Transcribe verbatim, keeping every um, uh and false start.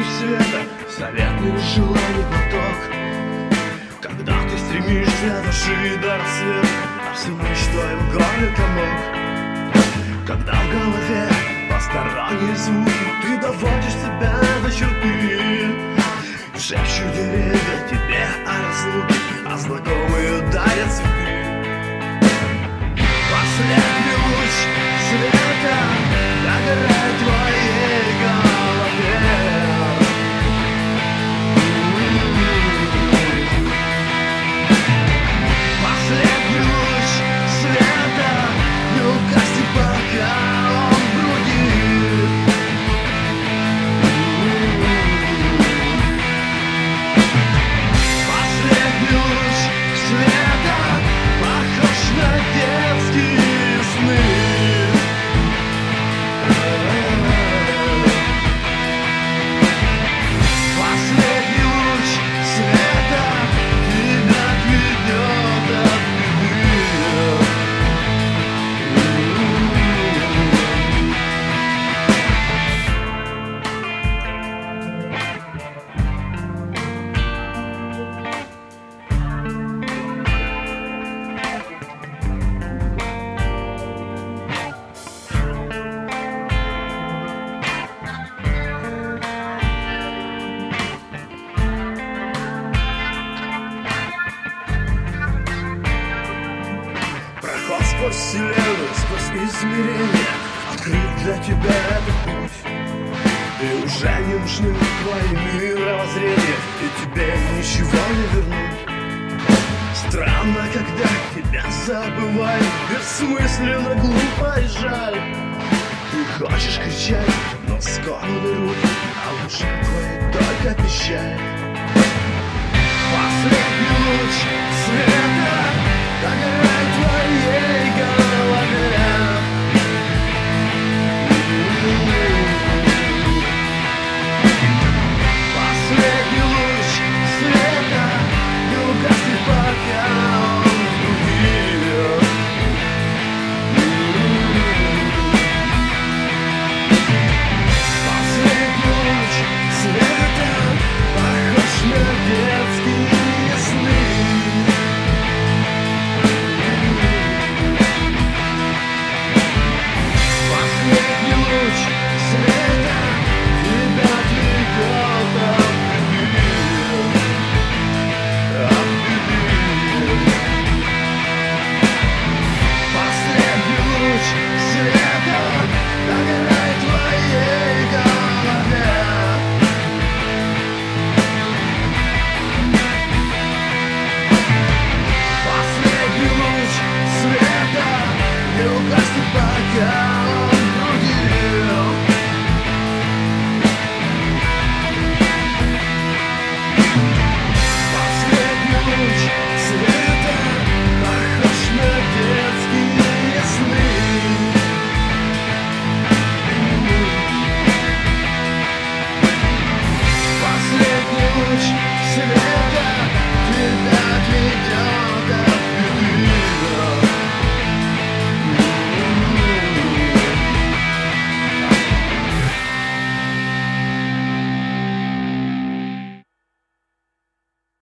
света, заветный желаний поток. Когда ты стремишься души до рассвета, а всю ночь в твоем горле комок. Когда в голове посторонние звуки, ты доводишь себя до черты. Шепчут деревья тебе о разлуке, а знакомые дарят цветы. Последний луч света догорает в твоей голове. Последний луч света не угаснет, пока он бродит. Последний луч света похож на детские сны. Последний луч света тебя отведет от беды. Проход сквозь вселенную, сквозь измерения, открыт для тебя этот путь. И уже не нужны твои мировоззрения, и тебе ничего не вернуть. Странно, когда тебя забывают, бессмысленно, глупо и жаль. Ты хочешь кричать, но скованы руки, а лучше твои только пищали. Последний луч света